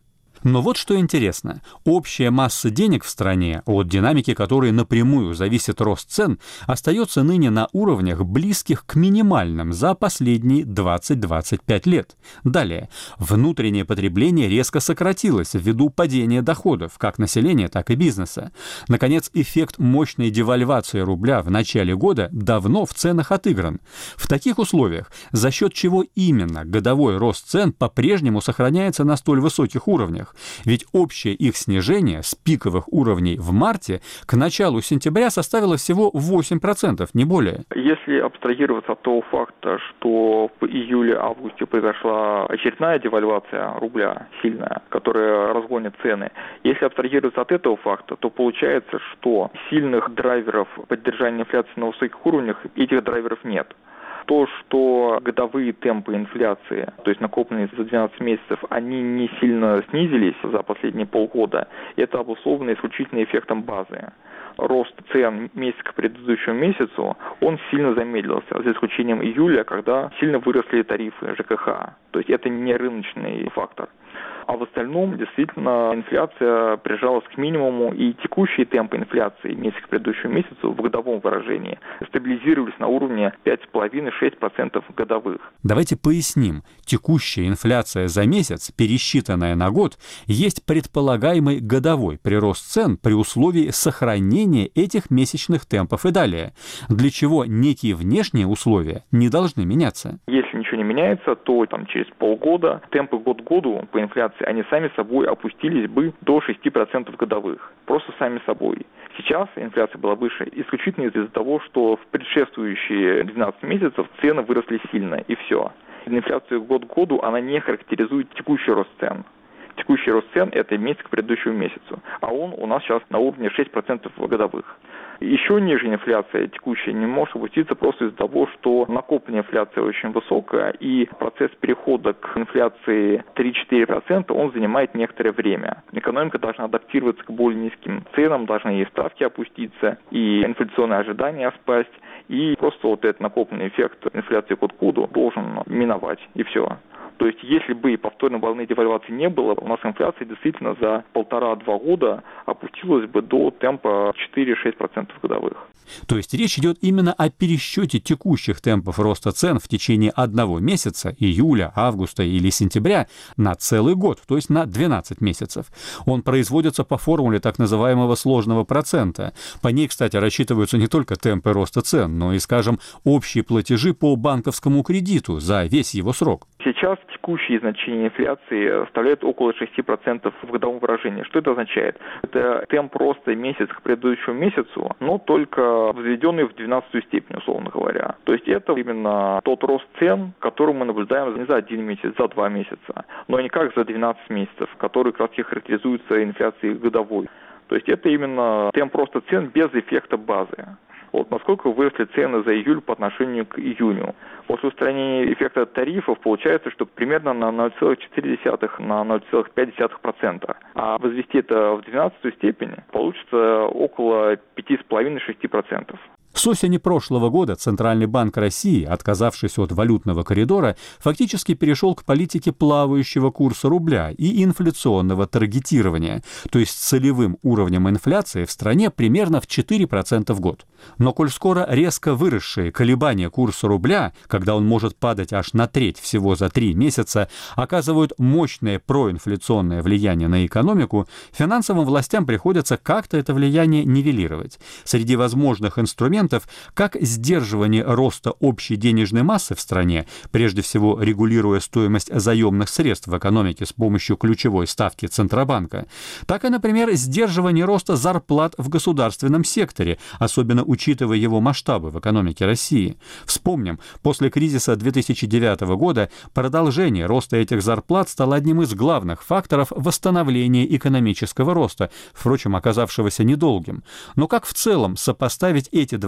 Но вот что интересно. Общая масса денег в стране, от динамики которой напрямую зависит рост цен, остается ныне на уровнях, близких к минимальным за последние двадцать-двадцать пять лет. Далее. Внутреннее потребление резко сократилось ввиду падения доходов как населения, так и бизнеса. Наконец, эффект мощной девальвации рубля в начале года давно в ценах отыгран. В таких условиях за счет чего именно годовой рост цен по-прежнему сохраняется на столь высоких уровнях? Ведь общее их снижение с пиковых уровней в марте к началу сентября составило всего восемь процентов, не более. Если абстрагироваться от того факта, что в июле-августе произошла очередная девальвация рубля сильная, которая разгонит цены, если абстрагироваться от этого факта, то получается, что сильных драйверов поддержания инфляции на высоких уровнях, этих драйверов нет. То, что годовые темпы инфляции, то есть накопленные за двенадцать месяцев, они не сильно снизились за последние полгода, это обусловлено исключительно эффектом базы. Рост цен месяц к предыдущему месяцу, он сильно замедлился, за исключением июля, когда сильно выросли тарифы ЖКХ. То есть это не рыночный фактор. А в остальном, действительно, инфляция прижалась к минимуму, и текущие темпы инфляции месяц к предыдущему месяцу в годовом выражении стабилизировались на уровне пять целых пять десятых - шесть процентов годовых. Давайте поясним. Текущая инфляция за месяц, пересчитанная на год, есть предполагаемый годовой прирост цен при условии сохранения этих месячных темпов и далее, для чего некие внешние условия не должны меняться. Если ничего не меняется, то там, через полгода темпы год к году по инфляции, они сами собой опустились бы до шести процентов годовых. Просто сами собой. Сейчас инфляция была выше исключительно из-за того, что в предшествующие двенадцать месяцев цены выросли сильно, и все. Инфляцию год к году, она не характеризует текущий рост цен. Текущий рост цен – это месяц к предыдущему месяцу, а он у нас сейчас на уровне шесть процентов годовых. Еще ниже инфляция текущая не может опуститься просто из-за того, что накопленная инфляция очень высокая, и процесс перехода к инфляции три-четыре процента, он занимает некоторое время. Экономика должна адаптироваться к более низким ценам, должны и ставки опуститься, и инфляционные ожидания спасть, и просто вот этот накопленный эффект инфляции год к году должен миновать, и все. То есть, если бы повторной волны девальвации не было, у нас инфляция действительно за полтора-два года опустилась бы до темпа четыре-шесть процентов годовых. То есть речь идет именно о пересчете текущих темпов роста цен в течение одного месяца, июля, августа или сентября, на целый год, то есть на двенадцать месяцев. Он производится по формуле так называемого сложного процента. По ней, кстати, рассчитываются не только темпы роста цен, но и, скажем, общие платежи по банковскому кредиту за весь его срок. Сейчас текущие значения инфляции составляют около шести процентов в годовом выражении. Что это означает? Это темп роста месяц к предыдущему месяцу, но только возведенный в двенадцатую степень, условно говоря. То есть это именно тот рост цен, который мы наблюдаем не за один месяц, за два месяца, но не как за двенадцать месяцев, который как раз и характеризуется инфляцией годовой. То есть это именно темп роста цен без эффекта базы. Вот насколько выросли цены за июль по отношению к июню. После устранения эффекта тарифов получается, что примерно на ноль целых четыре десятых - на ноль целых пять десятых процента. А возвести это в двенадцатую степень получится около пяти целых пяти десятых - шести процентов. С осени прошлого года Центральный банк России, отказавшись от валютного коридора, фактически перешел к политике плавающего курса рубля и инфляционного таргетирования, то есть целевым уровнем инфляции в стране примерно в четыре процента в год. Но коль скоро резко выросшие колебания курса рубля, когда он может падать аж на треть всего за три месяца, оказывают мощное проинфляционное влияние на экономику, финансовым властям приходится как-то это влияние нивелировать. Среди возможных инструментов как сдерживание роста общей денежной массы в стране, прежде всего регулируя стоимость заемных средств в экономике с помощью ключевой ставки Центробанка, так и, например, сдерживание роста зарплат в государственном секторе, особенно учитывая его масштабы в экономике России. Вспомним, после кризиса две тысячи девятого года продолжение роста этих зарплат стало одним из главных факторов восстановления экономического роста, впрочем, оказавшегося недолгим. Но как в целом сопоставить эти два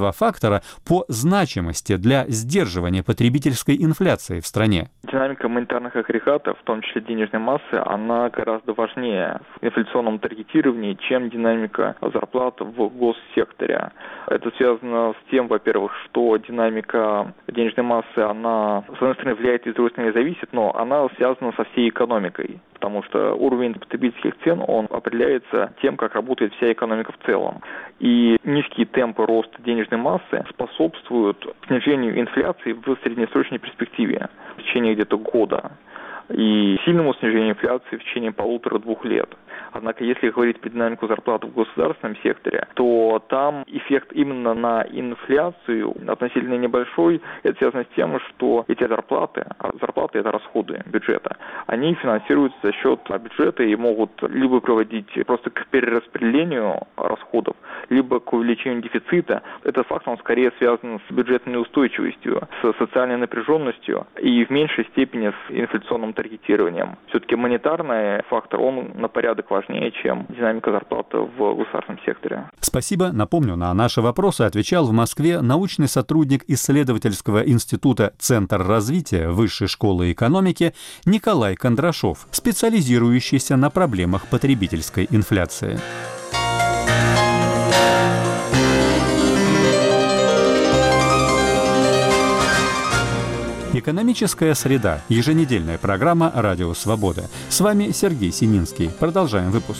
два фактора по значимости для сдерживания потребительской инфляции в стране. Динамика монетарных агрегатов, в том числе денежной массы, она гораздо важнее в инфляционном таргетировании, чем динамика зарплат в госсекторе. Это связано с тем, во-первых, что динамика денежной массы, она, с одной стороны, влияет и с другой стороны зависит, но она связана со всей экономикой, потому что уровень потребительских цен, он определяется тем, как работает вся экономика в целом. И низкие темпы роста денежной массы способствуют снижению инфляции в среднесрочной перспективе в течение где-то года и сильному снижению инфляции в течение полутора-двух лет. Однако, если говорить про динамику зарплат в государственном секторе, то там эффект именно на инфляцию относительно небольшой. Это связано с тем, что эти зарплаты, а зарплаты – это расходы бюджета, они финансируются за счет бюджета и могут либо приводить просто к перераспределению расходов, либо к увеличению дефицита. Этот факт, он скорее связан с бюджетной устойчивостью, с социальной напряженностью и в меньшей степени с инфляционным таргетированием. Все-таки монетарный фактор, он на порядок важнее, чем динамика зарплаты в государственном секторе. Спасибо. Напомню, на наши вопросы отвечал в Москве научный сотрудник исследовательского института «Центр развития Высшей школы экономики» Николай Кондрашов, специализирующийся на проблемах потребительской инфляции. Экономическая среда. Еженедельная программа «Радио Свобода». С вами Сергей Сининский. Продолжаем выпуск.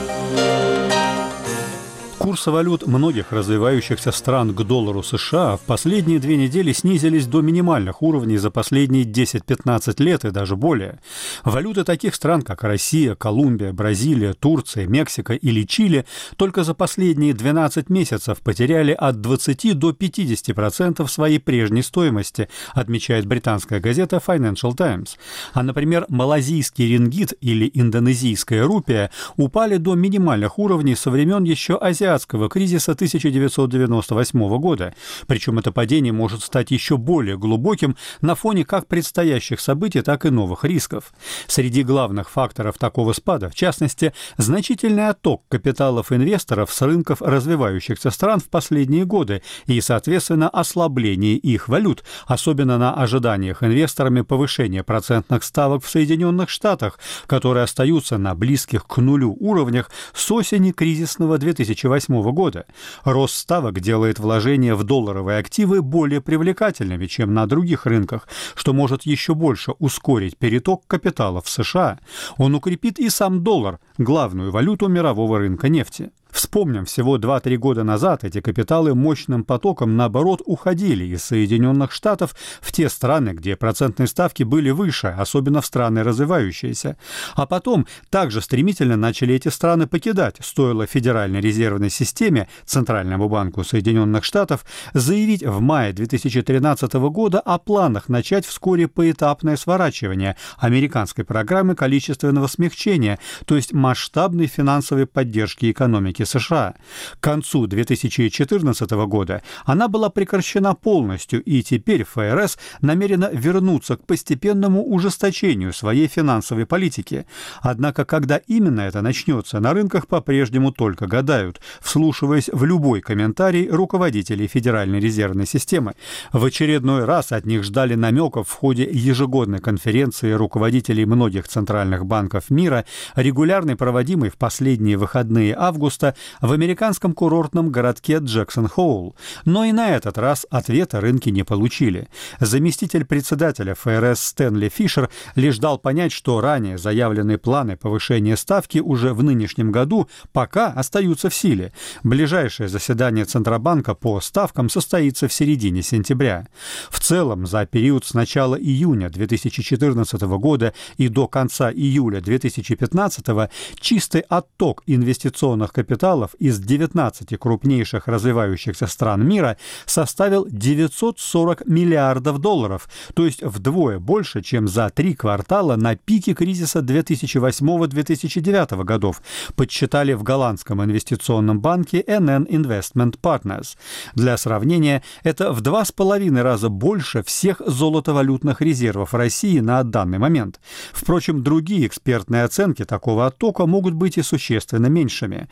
Курсы валют многих развивающихся стран к доллару США в последние две недели снизились до минимальных уровней за последние десять-пятнадцать лет и даже более. Валюты таких стран, как Россия, Колумбия, Бразилия, Турция, Мексика или Чили, только за последние двенадцать месяцев потеряли от двадцати до пятидесяти процентов своей прежней стоимости, отмечает британская газета Financial Times. А, например, малазийский рингит или индонезийская рупия упали до минимальных уровней со времен еще азиатского кризиса тысяча девятьсот девяносто восьмого года. Причем это падение может стать еще более глубоким на фоне как предстоящих событий, так и новых рисков. Среди главных факторов такого спада, в частности, значительный отток капиталов инвесторов с рынков развивающихся стран в последние годы и, соответственно, ослабление их валют, особенно на ожиданиях инвесторами повышения процентных ставок в Соединенных Штатах, которые остаются на близких к нулю уровнях с осени кризисного две тысячи восьмого года. Рост ставок делает вложения в долларовые активы более привлекательными, чем на других рынках, что может еще больше ускорить переток капиталов в США. Он укрепит и сам доллар, главную валюту мирового рынка нефти. Вспомним, всего два-три года назад эти капиталы мощным потоком, наоборот, уходили из Соединенных Штатов в те страны, где процентные ставки были выше, особенно в страны развивающиеся. А потом также стремительно начали эти страны покидать, стоило Федеральной резервной системе, Центральному банку Соединенных Штатов, заявить в мае две тысячи тринадцатого года о планах начать вскоре поэтапное сворачивание американской программы количественного смягчения, то есть масштабной финансовой поддержки экономики США. К концу две тысячи четырнадцатого года она была прекращена полностью, и теперь ФРС намерена вернуться к постепенному ужесточению своей финансовой политики. Однако, когда именно это начнется, на рынках по-прежнему только гадают, вслушиваясь в любой комментарий руководителей Федеральной резервной системы. В очередной раз от них ждали намеков в ходе ежегодной конференции руководителей многих центральных банков мира, регулярно проводимой в последние выходные августа в американском курортном городке Джексон-Хоул. Но и на этот раз ответа рынки не получили. Заместитель председателя ФРС Стэнли Фишер лишь дал понять, что ранее заявленные планы повышения ставки уже в нынешнем году пока остаются в силе. Ближайшее заседание Центробанка по ставкам состоится в середине сентября. В целом, за период с начала июня две тысячи четырнадцатого года и до конца июля две тысячи пятнадцатого чистый отток инвестиционных капиталов из девятнадцати крупнейших развивающихся стран мира составил девятьсот сорок миллиардов долларов, то есть вдвое больше, чем за три квартала на пике кризиса две тысячи восьмого — две тысячи девятого годов, подсчитали в голландском инвестиционном банке эн эн Investment Partners. Для сравнения, это в два с половиной раза больше всех золотовалютных резервов России на данный момент. Впрочем, другие экспертные оценки такого оттока могут быть и существенно меньшими. Это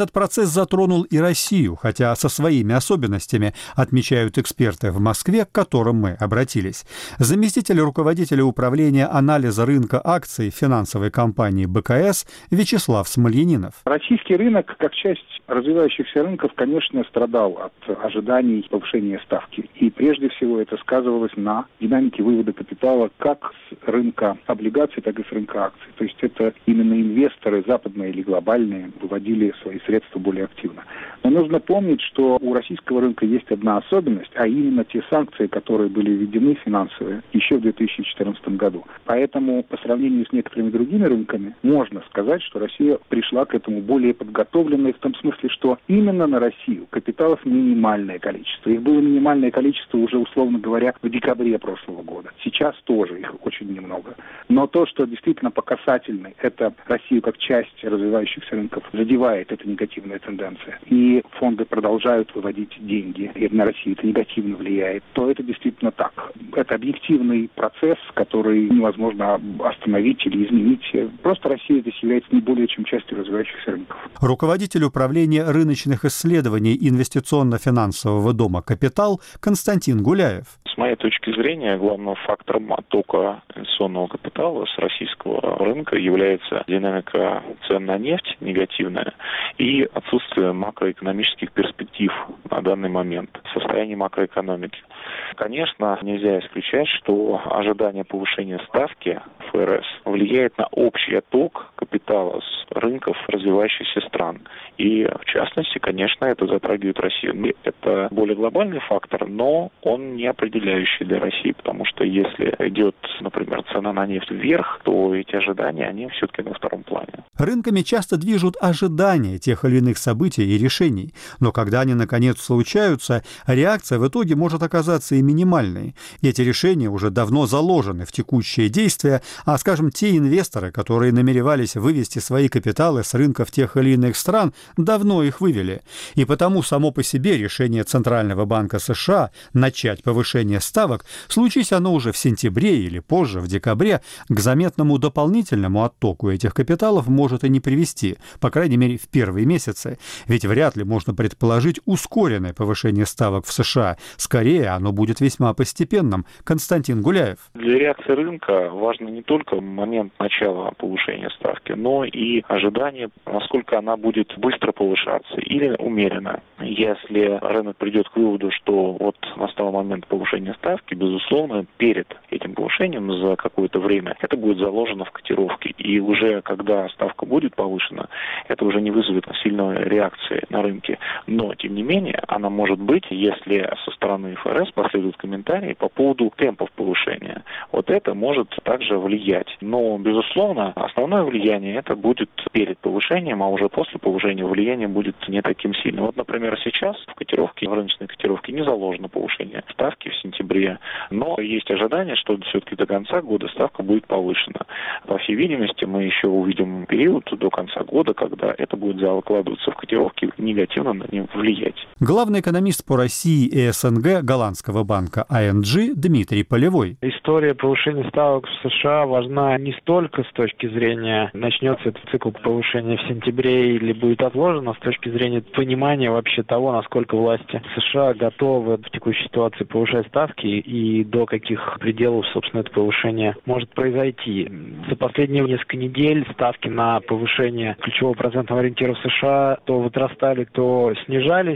Этот процесс затронул и Россию, хотя со своими особенностями, отмечают эксперты в Москве, к которым мы обратились. Заместитель руководителя управления анализа рынка акций финансовой компании бэ ка эс Вячеслав Смольянинов. Российский рынок, как часть развивающихся рынков, конечно, страдал от ожиданий повышения ставки. И прежде всего это сказывалось на динамике вывода капитала как с рынка облигаций, так и с рынка акций. То есть это именно инвесторы, западные или глобальные, выводили свои средства более активно. Но нужно помнить, что у российского рынка есть одна особенность, а именно те санкции, которые были введены финансовые еще в две тысячи четырнадцатом году. Поэтому по сравнению с некоторыми другими рынками можно сказать, что Россия пришла к этому более подготовленной в том смысле, что именно на Россию капиталов минимальное количество. Их было минимальное количество уже, условно говоря, в декабре прошлого года. Сейчас тоже их очень немного. Но то, что действительно по касательной, это Россию как часть развивающихся рынков задевает эта негативная тенденция. И фонды продолжают выводить деньги, и на Россию это негативно влияет, то это действительно так. Это объективный процесс, который невозможно остановить или изменить. Просто Россия здесь является не более чем частью развивающихся рынков. Руководитель управления рыночных исследований инвестиционно-финансового дома «Капитал» Константин Гуляев. С моей точки зрения, главным фактором оттока инвестиционного капитала с российского рынка является динамика цен на нефть негативная и отсутствие макроэкономических перспектив на данный момент, состояние макроэкономики. Конечно, нельзя исключать, что ожидание повышения ставки эф эр эс влияет на общий отток капитала с рынков развивающихся стран. И, в частности, конечно, это затрагивает Россию. Это более глобальный фактор, но он не определяющий для России, потому что если идет, например, цена на нефть вверх, то эти ожидания, они все-таки на втором плане. Рынками часто движут ожидания тех или иных событий и решений, но когда они, наконец, случаются, реакция в итоге может оказаться и минимальной. Эти решения уже давно заложены в текущие действия, а, скажем, те инвесторы, которые намеревались вывести свои капиталы с рынков тех или иных стран, давно их вывели. И потому само по себе решение Центрального банка США начать повышение ставок, случись оно уже в сентябре или позже, в декабре, к заметному дополнительному оттоку этих капиталов может и не привести, по крайней мере, в первые месяцы. Ведь вряд ли можно предположить ускоренное повышение ставок в США. Скорее, оно будет весьма постепенным. Константин Гуляев. Для реакции рынка важно не только момент начала повышения ставки, но и ожидание, насколько она будет быстро повышаться или умеренно. Если рынок придет к выводу, что вот настал момент повышения ставки, безусловно, перед этим повышением за какое-то время это будет заложено в котировке. И уже когда ставка будет повышена, это уже не вызовет сильной реакции на рынке. Но, тем не менее, она может быть, если со стороны эф эр эс последуют комментарии по поводу темпов повышения. Вот это может также влиять. Но, безусловно, основное влияние это будет перед повышением, а уже после повышения влияние будет не таким сильным. Вот, например, сейчас в котировке, в рыночной котировке не заложено повышение ставки в сентябре, но есть ожидание, что все-таки до конца года ставка будет повышена. По всей видимости, мы еще увидим период до конца года, когда это будет закладываться в котировки, негативно на них влиять. Главный экономист по России и эс эн гэ голландского банка ай эн джи Дмитрий Полевой. История повышения ставок в США важна не столько с точки зрения, начнется этот цикл повышения в сентябре или будет отложен, а с точки зрения понимания вообще того, насколько власти США готовы в текущей ситуации повышать ставки и до каких пределов, собственно, это повышение может произойти. За последние несколько недель ставки на повышение ключевого процентного ориентира в США то возрастали, то снижались,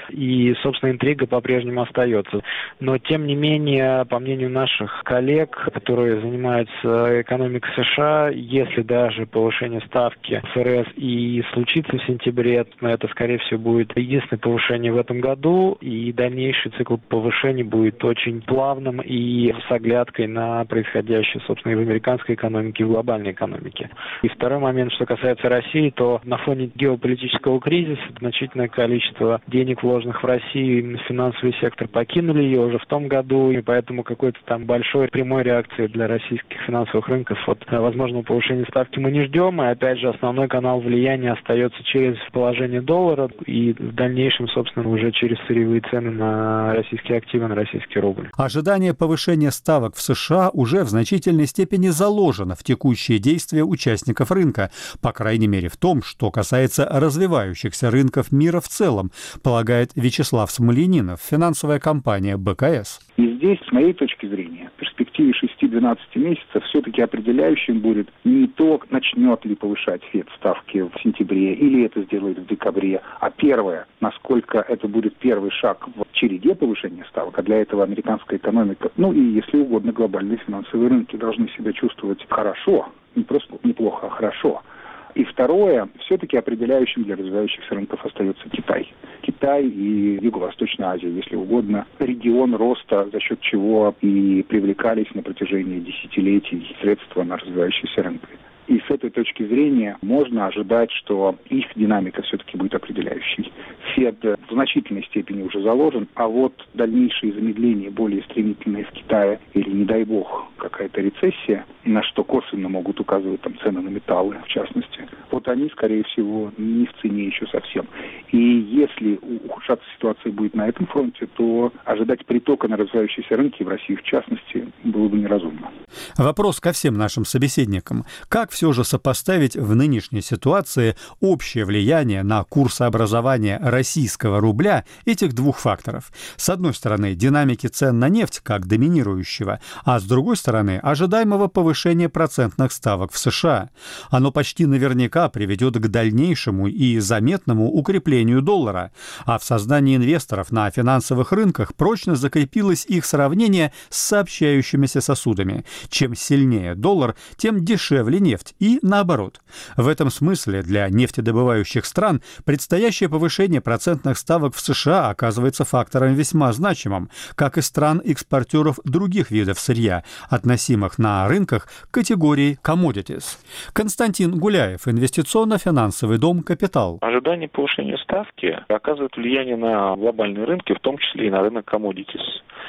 и, собственно, интрига по-прежнему остается. Но, тем не менее, по мнению наших коллег, которые занимаются экономикой США, если даже повышение ставки эф эр эс и случится в сентябре, это, скорее всего, будет единственное повышение в этом году, и дальнейший цикл повышений будет очень плавным и с оглядкой на происходящее, собственно, и в американской экономике, и в глобальной экономике. И второй момент, что касается России, то на фоне геополитического кризиса значительное количество денег, вложенных в Россию, именно финансовый сектор, покинули ее уже в том году, и поэтому какой-то там большой прямой реакции для российских финансовых рынков от возможного повышения ставки мы не ждем, и опять же основной канал влияния остается через положение доллара, и в дальнейшем дальнейшем, собственно, уже через сырьевые цены на российские активы, на российский рубль. Ожидание повышения ставок в США уже в значительной степени заложено в текущие действия участников рынка, по крайней мере в том, что касается развивающихся рынков мира в целом, полагает Вячеслав Смольянинов, финансовая компания бэ ка эс. И здесь, с моей точки зрения, в перспективе шести-двенадцати месяцев все-таки определяющим будет не то, начнет ли повышать ФЕД ставки в сентябре или это сделает в декабре, а первое, насколько это будет первый шаг в череде повышения ставок, а для этого американская экономика, ну и, если угодно, глобальные финансовые рынки должны себя чувствовать хорошо, не просто неплохо, а хорошо. И второе, все-таки определяющим для развивающихся рынков остается Китай. Китай и Юго-Восточная Азия, если угодно, регион роста, за счет чего и привлекались на протяжении десятилетий средства на развивающиеся рынки. И с этой точки зрения можно ожидать, что их динамика все-таки будет определяющей. ФЕД в значительной степени уже заложен, а вот дальнейшие замедления, более стремительные в Китае, или, не дай бог, какая-то рецессия, на что косвенно могут указывать там цены на металлы, в частности, вот они, скорее всего, не в цене еще совсем. И если ухудшаться ситуация будет на этом фронте, то ожидать притока на развивающиеся рынки, в России в частности, было бы неразумно. Вопрос ко всем нашим собеседникам. Как все же сопоставить в нынешней ситуации общее влияние на курсообразование российского рубля этих двух факторов? С одной стороны, динамики цен на нефть как доминирующего, а с другой стороны, ожидаемого повышения процентных ставок в США. Оно почти наверняка приведет к дальнейшему и заметному укреплению доллара, а в сознании инвесторов на финансовых рынках прочно закрепилось их сравнение с сообщающимися сосудами. Чем сильнее доллар, тем дешевле нефть, и наоборот. В этом смысле для нефтедобывающих стран предстоящее повышение процентных ставок в США оказывается фактором весьма значимым, как и стран-экспортеров других видов сырья, относимых на рынках к категории commodities. Константин Гуляев, инвестиционно-финансовый дом «Капитал». Ожидание повышения ставки оказывает влияние на глобальные рынки, в том числе и на рынок commodities.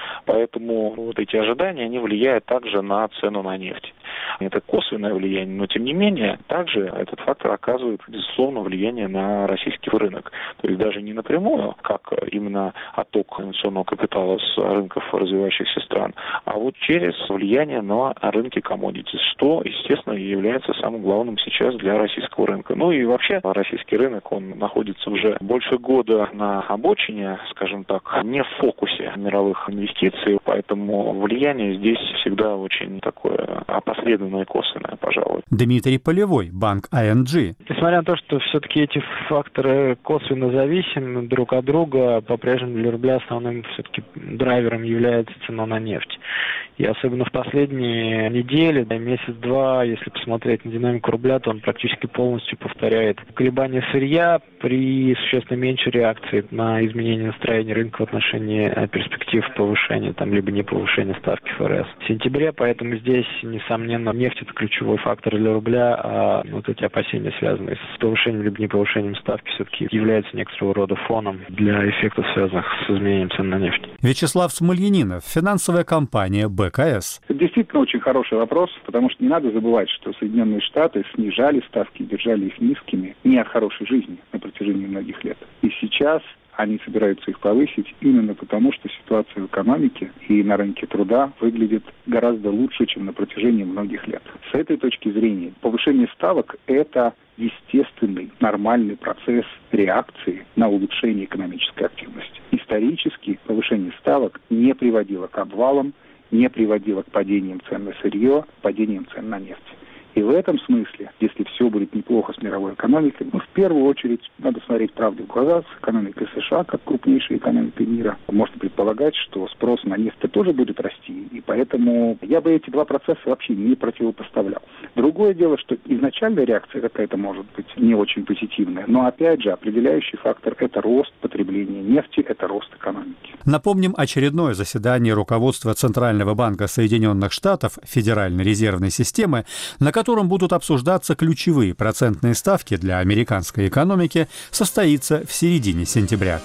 Поэтому вот эти ожидания, они влияют также на цену на нефть. Это косвенное влияние, но тем не менее, также этот фактор оказывает, безусловно, влияние на российский рынок. То есть даже не напрямую, как именно отток инвестиционного капитала с рынков развивающихся стран, а вот через влияние на рынки commodities, что, естественно, является самым главным сейчас для российского рынка. Ну и вообще российский рынок, он находится уже больше года на обочине, скажем так, не в фокусе мировых инвестиций, поэтому влияние здесь всегда очень такое опосредованное и косвенное, пожалуй. Дмитрий Полевой, банк ай эн джи. Несмотря на то, что все-таки эти факторы косвенно зависимы друг от друга, по-прежнему для рубля основным все-таки драйвером является цена на нефть. И особенно в последние недели, да, месяц-два, если посмотреть на динамику рубля, то он практически полностью повторяет колебания сырья при существенно меньшей реакции на изменение настроения рынка в отношении перспектив повышения, там, либо не повышения ставки эф эр эс в сентябре. Поэтому здесь, несомненно, нефть – это ключевой фактор для рубля, а вот эти опасения, связанные с повышением либо не повышением ставки, все-таки являются некоторого рода фоном для эффектов, связанных с изменением цен на нефть. Вячеслав Смольянинов, финансовая компания бэ ка эс. Это действительно очень хороший вопрос, потому что не надо забывать, что Соединенные Штаты снижали ставки, держали их низкими не от хорошей жизни на протяжении многих лет. И сейчас они собираются их повысить именно потому, что ситуация в экономике и на рынке труда выглядит гораздо лучше, чем на протяжении многих лет. С этой точки зрения повышение ставок – это естественный, нормальный процесс реакции на улучшение экономической активности. Исторически повышение ставок не приводило к обвалам, не приводило к падениям цен на сырье, падениям цен на нефть. И в этом смысле, если все будет неплохо с мировой экономикой, ну, в первую очередь, надо смотреть правде в глаза с экономикой США, как крупнейшей экономикой мира. Можно предполагать, что спрос на нефть тоже будет расти, и поэтому я бы эти два процесса вообще не противопоставлял. Другое дело, что изначальная реакция какая-то может быть не очень позитивная, но опять же определяющий фактор – это рост потребления нефти, это рост экономики. Напомним, очередное заседание руководства Центрального банка Соединенных Штатов Федеральной резервной системы, на котором будут обсуждаться ключевые процентные ставки для американской экономики, состоится в середине сентября.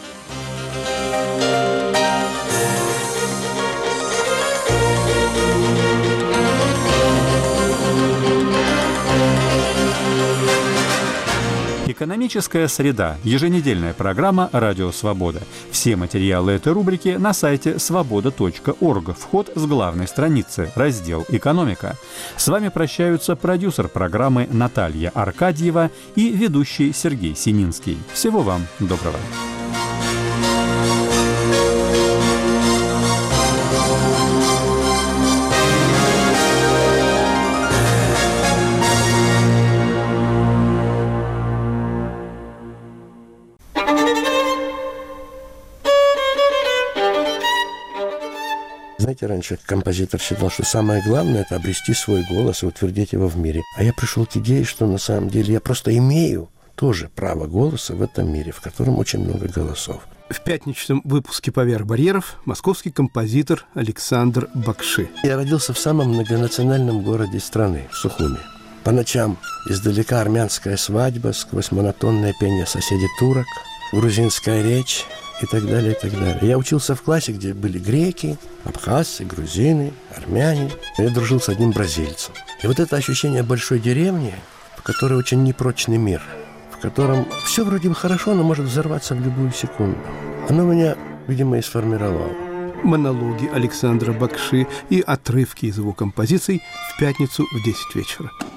Экономическая среда. Еженедельная программа «Радио Свобода». Все материалы этой рубрики на сайте свобода точка орг. Вход с главной страницы. Раздел «Экономика». С вами прощаются продюсер программы Наталья Аркадьева и ведущий Сергей Сининский. Всего вам доброго. Знаете, раньше композитор считал, что самое главное – это обрести свой голос и утвердить его в мире. А я пришел к идее, что на самом деле я просто имею тоже право голоса в этом мире, в котором очень много голосов. В пятничном выпуске «Поверх барьеров» московский композитор Александр Бакши. Я родился в самом многонациональном городе страны, в Сухуми. По ночам издалека армянская свадьба, сквозь монотонное пение соседей турок, грузинская речь и так далее, и так далее. Я учился в классе, где были греки, абхазцы, грузины, армяне. Я дружил с одним бразильцем. И вот это ощущение большой деревни, в которой очень непрочный мир, в котором все вроде бы хорошо, но может взорваться в любую секунду, оно меня, видимо, и сформировало. Монологи Александра Бакши и отрывки из его композиций в пятницу в десять вечера.